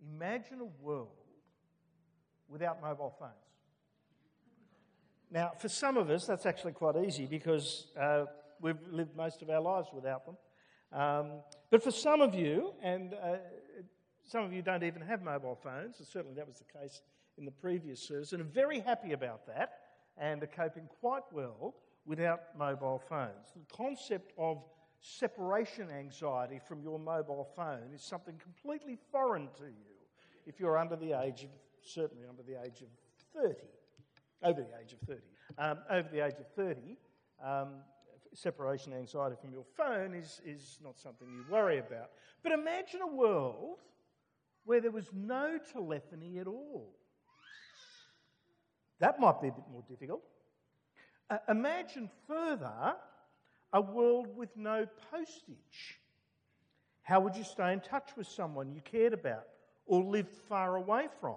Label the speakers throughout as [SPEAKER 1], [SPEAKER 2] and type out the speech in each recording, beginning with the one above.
[SPEAKER 1] Imagine a world without mobile phones. Now, for some of us, that's actually quite easy because we've lived most of our lives without them. But for some of you, and some of you don't even have mobile phones, and certainly that was the case in the previous service, and are very happy about that and are coping quite well without mobile phones. The concept of separation anxiety from your mobile phone is something completely foreign to you if you're certainly under the age of 30. Over the age of 30. Over the age of 30, separation anxiety from your phone is not something you worry about. But imagine a world where there was no telephony at all. That might be a bit more difficult. Imagine further a world with no postage. How would you stay in touch with someone you cared about or lived far away from?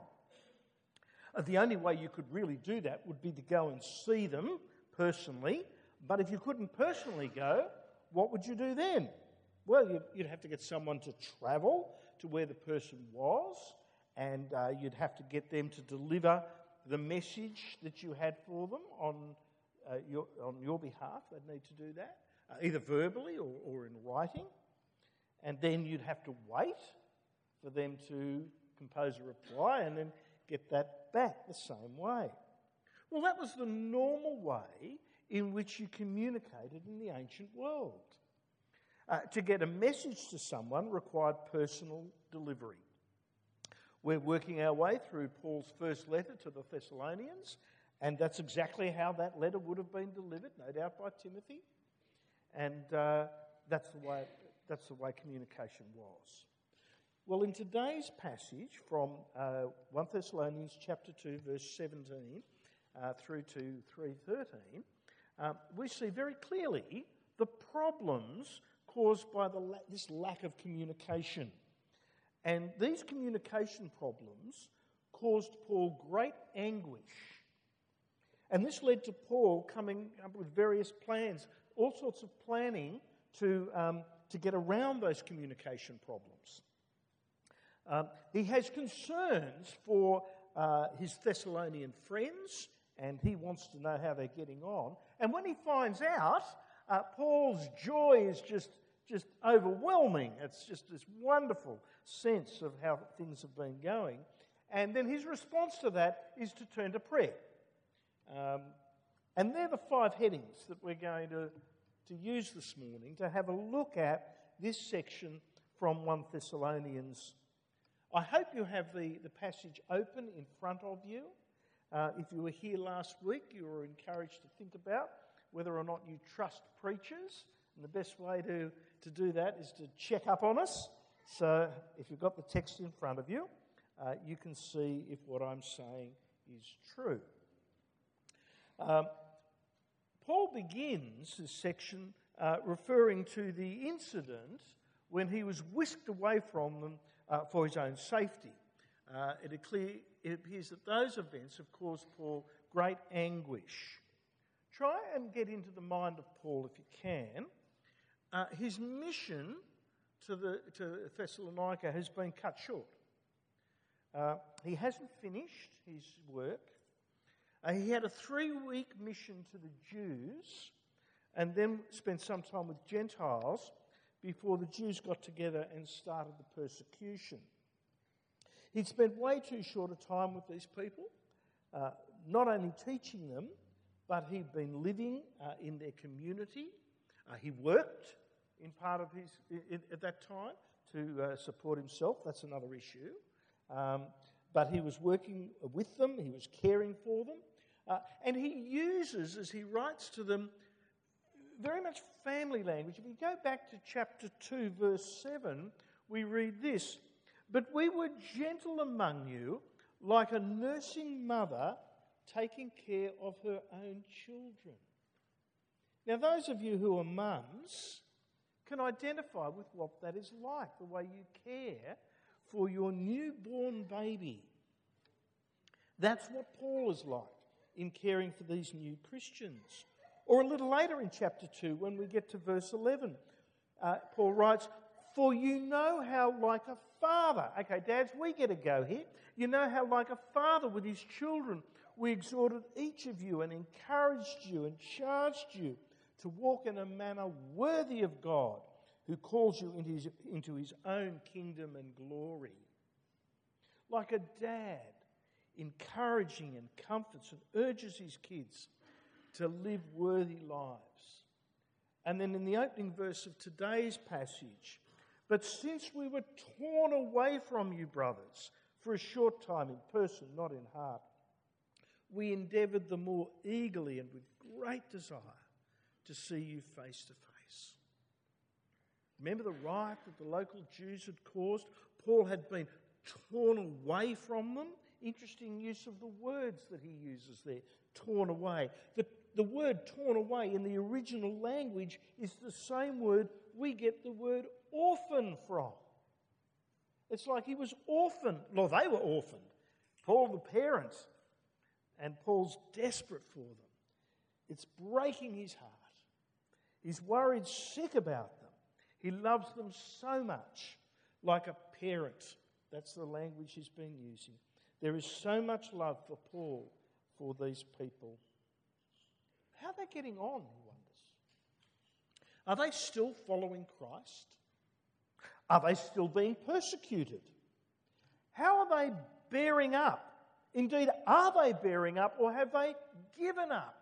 [SPEAKER 1] The only way you could really do that would be to go and see them personally. But if you couldn't personally go, what would you do then? Well, you'd have to get someone to travel to where the person was, and you'd have to get them to deliver the message that you had for them on your behalf. They'd need to do that, either verbally or in writing. And then you'd have to wait for them to compose a reply and then get that back the same way. Well, that was the normal way in which you communicated in the ancient world. To get a message to someone required personal delivery. We're working our way through Paul's first letter to the Thessalonians, and that's exactly how that letter would have been delivered, no doubt by Timothy. And that's the way communication was. Well, in today's passage from 1 Thessalonians chapter 2, verse 17 through to 3:13, we see very clearly the problems caused by this lack of communication. And these communication problems caused Paul great anguish. And this led to Paul coming up with various plans, all sorts of planning to get around those communication problems. He has concerns for his Thessalonian friends, and he wants to know how they're getting on. And when he finds out, Paul's joy is just overwhelming. It's just this wonderful sense of how things have been going. And then his response to that is to turn to prayer. And they're the 5 headings that we're going to use this morning to have a look at this section from 1 Thessalonians. I hope you have the passage open in front of you. If you were here last week, you were encouraged to think about whether or not you trust preachers. And the best way to do that is to check up on us. So if you've got the text in front of you, you can see if what I'm saying is true. Paul begins this section referring to the incident when he was whisked away from them for his own safety. It appears that those events have caused Paul great anguish. Try and get into the mind of Paul if you can. His mission to Thessalonica has been cut short. He hasn't finished his work. He had a 3-week mission to the Jews and then spent some time with Gentiles before the Jews got together and started the persecution. He'd spent way too short a time with these people, not only teaching them, but he'd been living in their community. He worked in part of at that time to support himself. That's another issue. But he was working with them. He was caring for them. And he uses, as he writes to them, very much family language. If you go back to chapter 2, verse 7, we read this: "But we were gentle among you, like a nursing mother taking care of her own children." Now, those of you who are mums can identify with what that is like, the way you care for your newborn baby. That's what Paul is like in caring for these new Christians. Or a little later in chapter 2, when we get to verse 11, Paul writes, For you know how like a father, okay, dads, we get a go here. You know how like a father with his children, we exhorted each of you and encouraged you and charged you to walk in a manner worthy of God, who calls you into his own kingdom and glory. Like a dad encouraging and comforts and urges his kids to live worthy lives. And then in the opening verse of today's passage, but since we were torn away from you, brothers, for a short time in person, not in heart, we endeavoured the more eagerly and with great desire to see you face to face. Remember the riot that the local Jews had caused? Paul had been torn away from them. Interesting use of the words that he uses there, torn away. The word torn away in the original language is the same word we get the word orphan from. It's like he was orphaned. Well, they were orphaned. Paul, the parents, and Paul's desperate for them. It's breaking his heart. He's worried sick about them. He loves them so much, like a parent. That's the language he's been using. There is so much love for Paul for these people. How are they getting on, he wonders? Are they still following Christ? Are they still being persecuted? How are they bearing up? Indeed, are they bearing up or have they given up?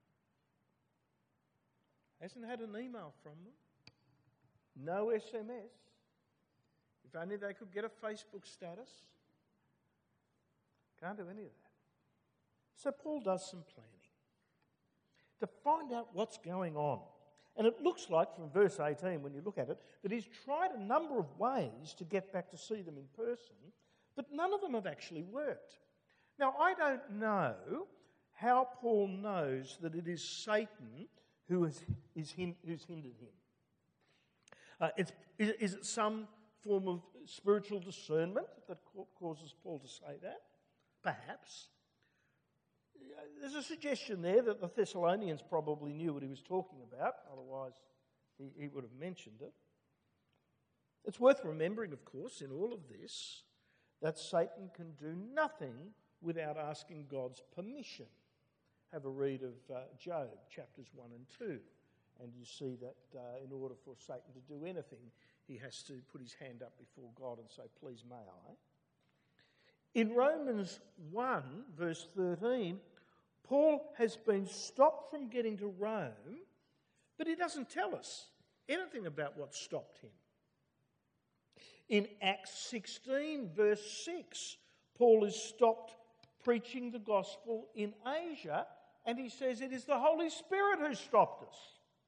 [SPEAKER 1] Hasn't had an email from them. No SMS. If only they could get a Facebook status. Can't do any of that. So Paul does some planning to find out what's going on. And it looks like, from verse 18, when you look at it, that he's tried a number of ways to get back to see them in person, but none of them have actually worked. Now, I don't know how Paul knows that it is Satan who's hindered him. Is it some form of spiritual discernment that causes Paul to say that? Perhaps. There's a suggestion there that the Thessalonians probably knew what he was talking about, otherwise he would have mentioned it. It's worth remembering, of course, in all of this, that Satan can do nothing without asking God's permission. Have a read of Job, chapters 1 and 2, and you see that in order for Satan to do anything, he has to put his hand up before God and say, please may I. In Romans 1, verse 13, Paul has been stopped from getting to Rome, but he doesn't tell us anything about what stopped him. In Acts 16, verse 6, Paul is stopped preaching the gospel in Asia, and he says it is the Holy Spirit who stopped us.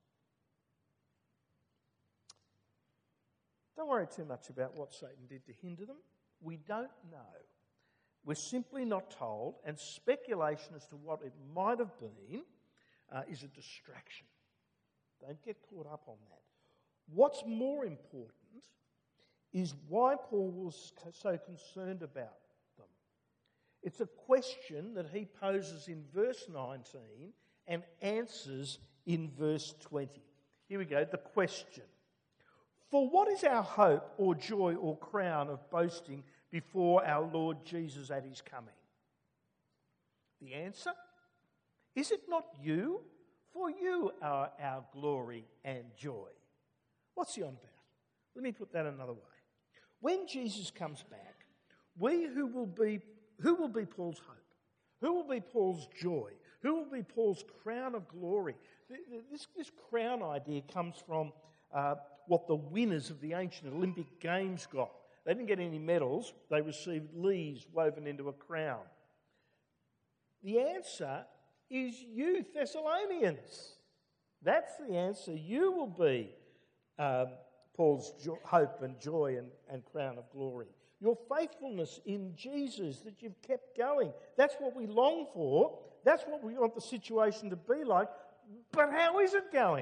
[SPEAKER 1] Don't worry too much about what Satan did to hinder them. We don't know. We're simply not told, and speculation as to what it might have been is a distraction. Don't get caught up on that. What's more important is why Paul was so concerned about them. It's a question that he poses in verse 19 and answers in verse 20. Here we go, the question. For what is our hope or joy or crown of boasting before our Lord Jesus at his coming? The answer? Is it not you? For you are our glory and joy. What's he on about? Let me put that another way. When Jesus comes back, who will be Paul's hope? Who will be Paul's joy? Who will be Paul's crown of glory? This crown idea comes from what the winners of the ancient Olympic Games got. They didn't get any medals. They received leaves woven into a crown. The answer is you, Thessalonians. That's the answer. You will be Paul's hope and joy and crown of glory. Your faithfulness in Jesus that you've kept going. That's what we long for. That's what we want the situation to be like. But how is it going?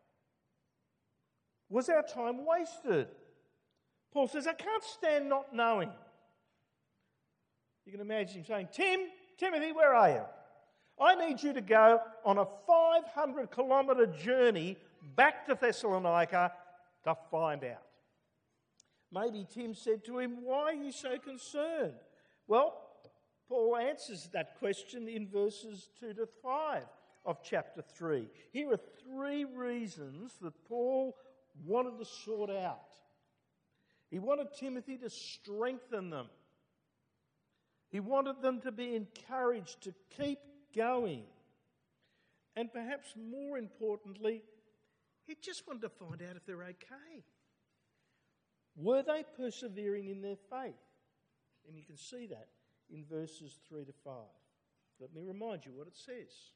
[SPEAKER 1] Was our time wasted? Paul says, I can't stand not knowing. You can imagine him saying, Timothy, where are you? I need you to go on a 500-kilometre journey back to Thessalonica to find out. Maybe Tim said to him, "Why are you so concerned?" Well, Paul answers that question in verses 2 to 5 of chapter 3. Here are 3 reasons that Paul wanted to sort out. He wanted Timothy to strengthen them. He wanted them to be encouraged to keep going. And perhaps more importantly, he just wanted to find out if they're okay. Were they persevering in their faith? And you can see that in verses 3 to 5. Let me remind you what it says.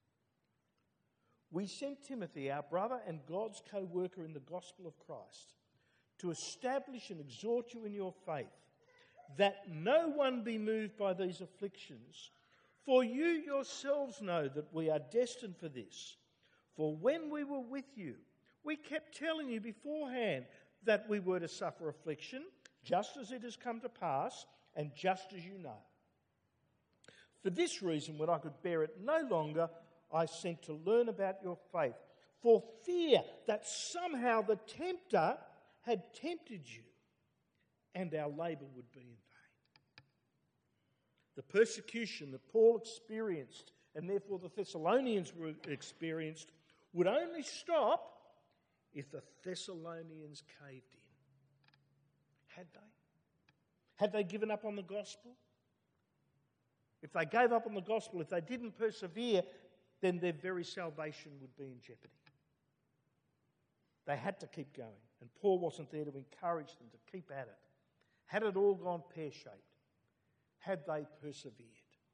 [SPEAKER 1] "We sent Timothy, our brother and God's co-worker in the gospel of Christ, to establish and exhort you in your faith, that no one be moved by these afflictions. For you yourselves know that we are destined for this. For when we were with you, we kept telling you beforehand that we were to suffer affliction, just as it has come to pass, and just as you know. For this reason, when I could bear it no longer, I sent to learn about your faith, for fear that somehow the tempter had tempted you, and our labour would be in vain." The persecution that Paul experienced, and therefore the Thessalonians experienced, would only stop if the Thessalonians caved in. Had they? Had they given up on the gospel? If they gave up on the gospel, if they didn't persevere, then their very salvation would be in jeopardy. They had to keep going, and Paul wasn't there to encourage them to keep at it. Had it all gone pear-shaped? Had they persevered?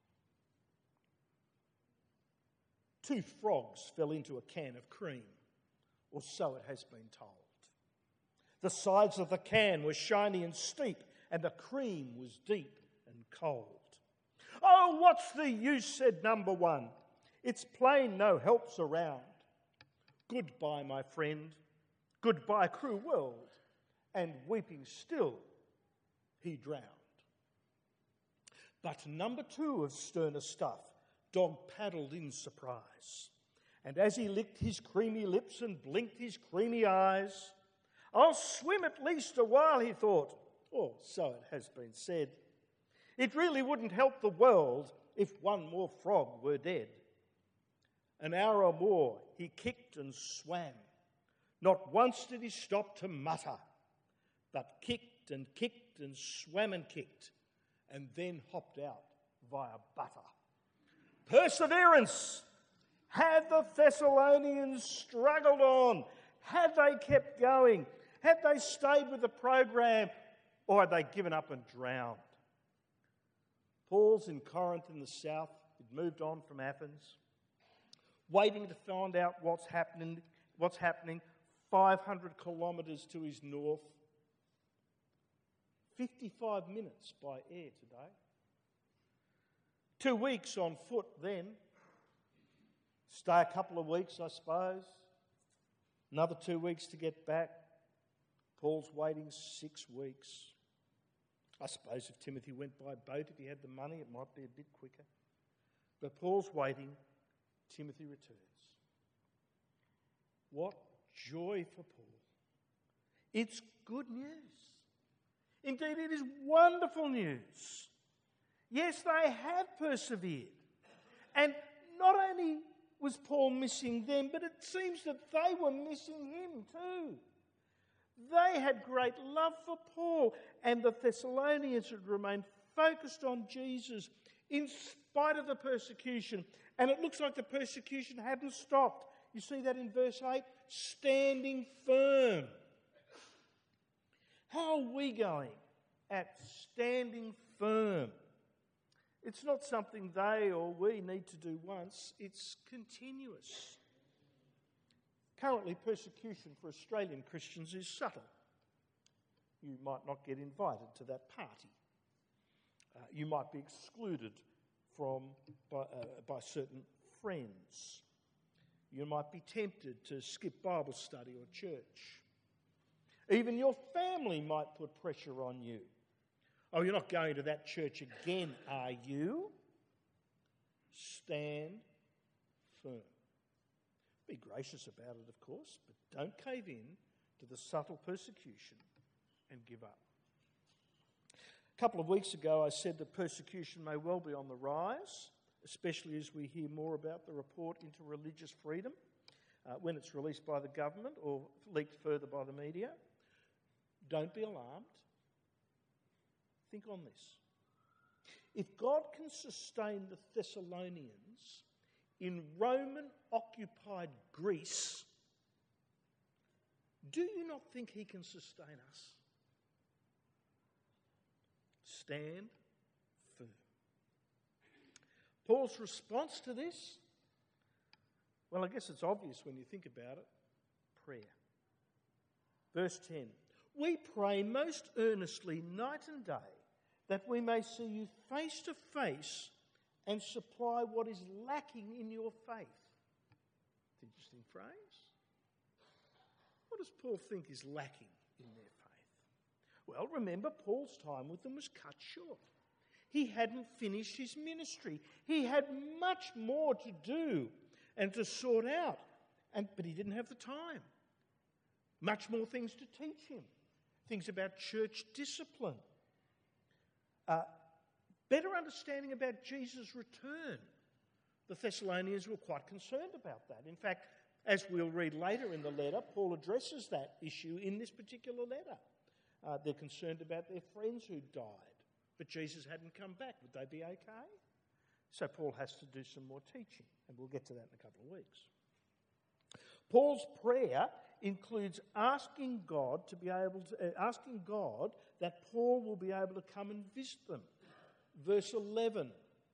[SPEAKER 1] 2 frogs fell into a can of cream, or so it has been told. The sides of the can were shiny and steep, and the cream was deep and cold. "Oh, what's the use," said number 1. "It's plain no help's around. Goodbye, my friend. Goodbye, cruel world." And weeping still, he drowned. But number 2 of sterner stuff, dog paddled in surprise. And as he licked his creamy lips and blinked his creamy eyes, "I'll swim at least a while," he thought, or so it has been said. "It really wouldn't help the world if one more frog were dead." An hour or more he kicked and swam. Not once did he stop to mutter, but kicked and swam and kicked, and then hopped out via butter. Perseverance! Had the Thessalonians struggled on? Had they kept going? Had they stayed with the program? Or had they given up and drowned? Paul's in Corinth in the south. He'd moved on from Athens, waiting to find out what's happening 500 kilometres to his north. 55 minutes by air today. 2 weeks on foot then. Stay a couple of weeks, I suppose. Another 2 weeks to get back. Paul's waiting 6 weeks. I suppose if Timothy went by boat, if he had the money, it might be a bit quicker. But Paul's waiting. Timothy returns. What joy for Paul. It's good news. Indeed, it is wonderful news. Yes, they have persevered. And not only was Paul missing them, but it seems that they were missing him too. They had great love for Paul, and the Thessalonians had remained focused on Jesus in spite of the persecution. And it looks like the persecution hadn't stopped. You see that in verse 8? Standing firm. How are we going at standing firm? It's not something they or we need to do once. It's continuous. Currently, persecution for Australian Christians is subtle. You might not get invited to that party. You might be excluded by certain friends. You might be tempted to skip Bible study or church. Even your family might put pressure on you. "Oh, you're not going to that church again, are you?" Stand firm. Be gracious about it, of course, but don't cave in to the subtle persecution and give up. A couple of weeks ago I said that persecution may well be on the rise, especially as we hear more about the report into religious freedom when it's released by the government or leaked further by the media. Don't be alarmed. Think on this. If God can sustain the Thessalonians in Roman-occupied Greece, do you not think he can sustain us? Stand firm. Paul's response to this? Well, I guess it's obvious when you think about it. Prayer. Verse 10. We pray most earnestly night and day that we may see you face to face and supply what is lacking in your faith. It's an interesting phrase. What does Paul think is lacking in their faith? Well, remember, Paul's time with them was cut short. He hadn't finished his ministry. He had much more to do and to sort out, but he didn't have the time. Much more things to teach him. Things about church discipline. Better understanding about Jesus' return. The Thessalonians were quite concerned about that. In fact, as we'll read later in the letter, Paul addresses that issue in this particular letter. They're concerned about their friends who died, but Jesus hadn't come back. Would they be okay? So Paul has to do some more teaching, and we'll get to that in a couple of weeks. Paul's prayer includes asking God that Paul will be able to come and visit them. Verse 11.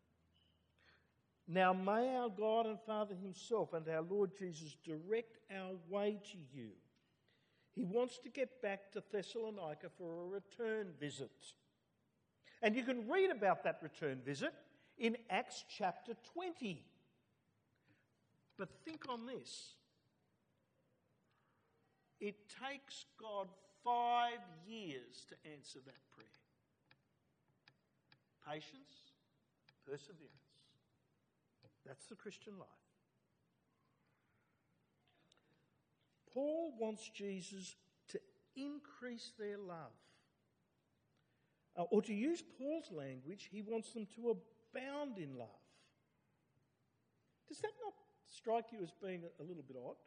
[SPEAKER 1] Now may our God and Father himself and our Lord Jesus direct our way to you. He wants to get back to Thessalonica for a return visit. And you can read about that return visit in Acts chapter 20. But think on this. It takes God 5 years to answer that prayer. Patience, perseverance. That's the Christian life. Paul wants Jesus to increase their love. Or to use Paul's language, he wants them to abound in love. Does that not strike you as being a little bit odd?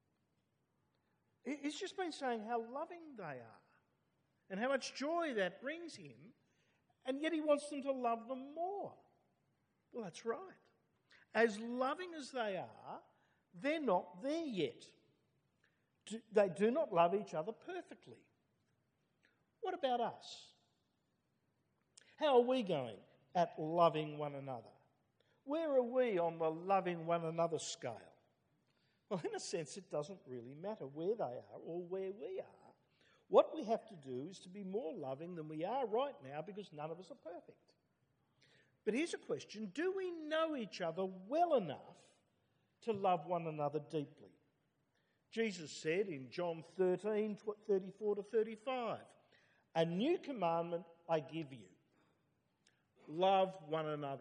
[SPEAKER 1] He's just been saying how loving they are and how much joy that brings him, and yet he wants them to love them more. Well, that's right. As loving as they are, they're not there yet. They do not love each other perfectly. What about us? How are we going at loving one another? Where are we on the loving one another scale? Well, in a sense, it doesn't really matter where they are or where we are. What we have to do is to be more loving than we are right now, because none of us are perfect. But here's a question. Do we know each other well enough to love one another deeply? Jesus said in John 13, 34 to 35, "A new commandment I give you. Love one another.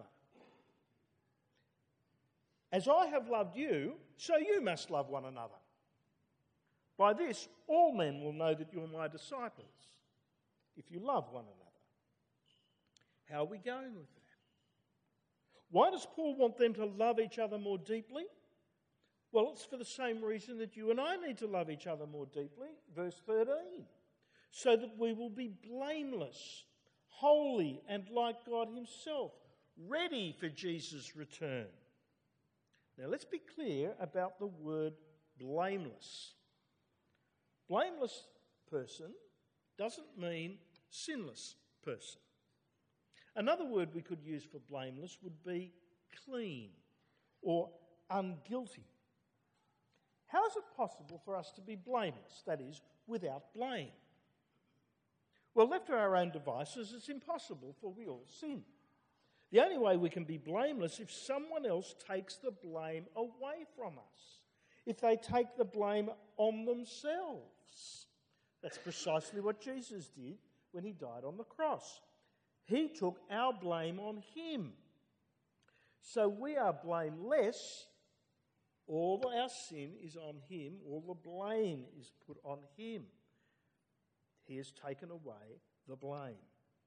[SPEAKER 1] As I have loved you, so you must love one another. By this, all men will know that you're my disciples, if you love one another." How are we going with that? Why does Paul want them to love each other more deeply? Well, it's for the same reason that you and I need to love each other more deeply. Verse 13. So that we will be blameless, holy, and like God himself, ready for Jesus' return. Now, let's be clear about the word blameless. Blameless person doesn't mean sinless person. Another word we could use for blameless would be clean or unguilty. How is it possible for us to be blameless, that is, without blame? Well, left to our own devices, it's impossible, for we all sin. The only way we can be blameless if someone else takes the blame away from us, if they take the blame on themselves. That's precisely what Jesus did when he died on the cross. He took our blame on him. So we are blameless. All our sin is on him. All the blame is put on him. He has taken away the blame.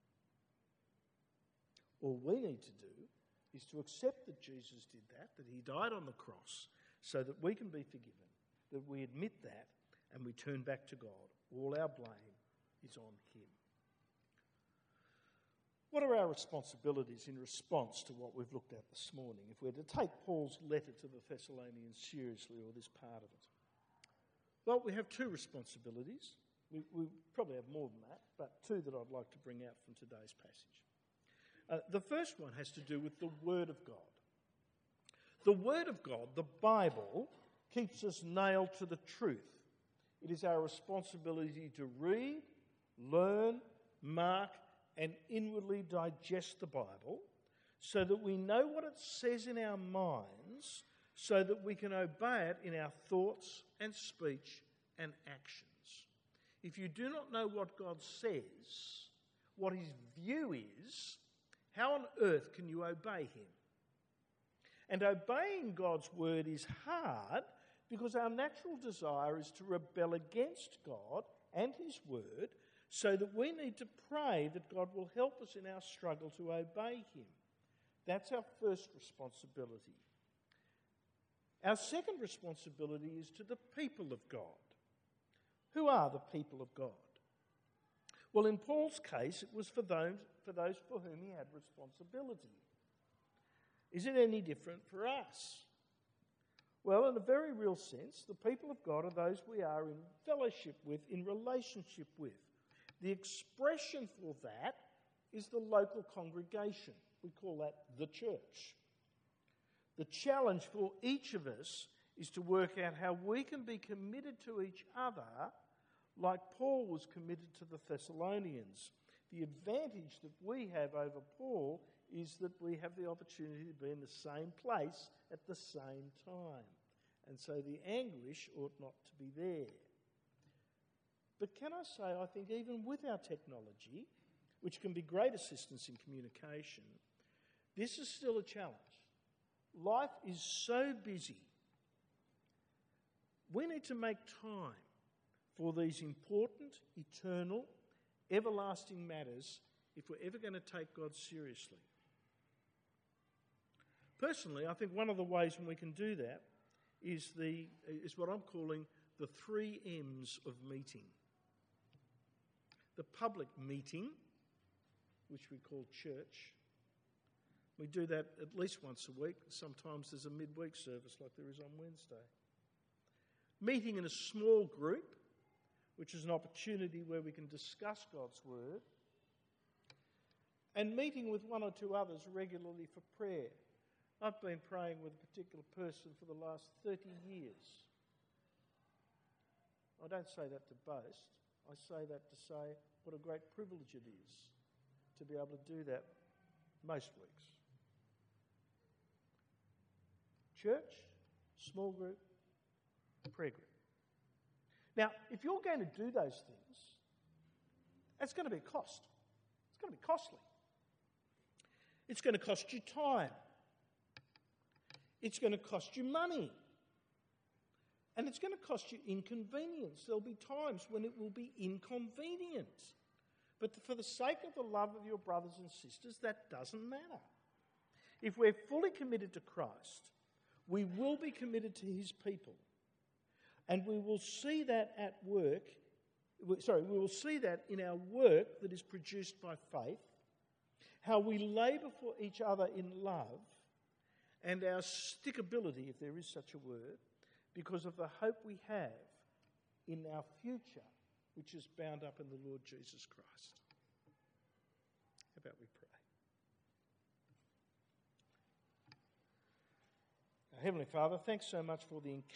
[SPEAKER 1] All we need to do is to accept that Jesus did that he died on the cross so that we can be forgiven, that we admit that and we turn back to God. All our blame is on him. What are our responsibilities in response to what we've looked at this morning, if we're to take Paul's letter to the Thessalonians seriously, or this part of it? Well, we have two responsibilities. We probably have more than that, but two that I'd like to bring out from today's passage. The first one has to do with the Word of God. The Word of God, the Bible, keeps us nailed to the truth. It is our responsibility to read, learn, mark, and inwardly digest the Bible so that we know what it says in our minds, so that we can obey it in our thoughts and speech and actions. If you do not know what God says, what his view is, how on earth can you obey him? And obeying God's word is hard because our natural desire is to rebel against God and his word, so that we need to pray that God will help us in our struggle to obey him. That's our first responsibility. Our second responsibility is to the people of God. Who are the people of God? Well, in Paul's case, it was for those for whom he had responsibility. Is it any different for us? Well, in a very real sense, the people of God are those we are in fellowship with, in relationship with. The expression for that is the local congregation. We call that the church. The challenge for each of us is to work out how we can be committed to each other like Paul was committed to the Thessalonians. The advantage that we have over Paul is that we have the opportunity to be in the same place at the same time. And so the anguish ought not to be there. But can I say, I think even with our technology, which can be great assistance in communication, this is still a challenge. Life is so busy. We need to make time for these important, eternal, everlasting matters if we're ever going to take God seriously. Personally, I think one of the ways when we can do that is what I'm calling the 3 M's of meeting. The public meeting, which we call church. We do that at least once a week. Sometimes there's a midweek service like there is on Wednesday. Meeting in a small group, which is an opportunity where we can discuss God's word. And meeting with 1 or 2 others regularly for prayer. I've been praying with a particular person for the last 30 years. I don't say that to boast. I say that to say what a great privilege it is to be able to do that most weeks. Church, small group, prayer group. Now, if you're going to do those things, that's going to be a cost. It's going to be costly. It's going to cost you time. It's going to cost you money. And it's going to cost you inconvenience. There'll be times when it will be inconvenient. But for the sake of the love of your brothers and sisters, that doesn't matter. If we're fully committed to Christ, we will be committed to his people. And we will see that at work, we will see that in our work that is produced by faith, how we labour for each other in love, and our stickability, if there is such a word, because of the hope we have in our future, which is bound up in the Lord Jesus Christ. How about we pray? Our Heavenly Father, thanks so much for the